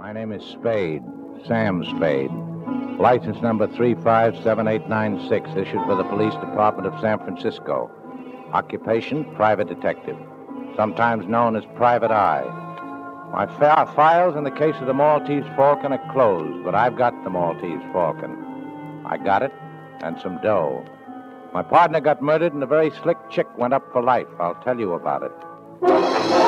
My name is Spade, Sam Spade. License number 357896, issued by the Police Department of San Francisco. Occupation, private detective, sometimes known as Private Eye. My files in the case of the Maltese Falcon are closed, but I've got the Maltese Falcon. I got it, and some dough. My partner got murdered, and a very slick chick went up for life. I'll tell you about it.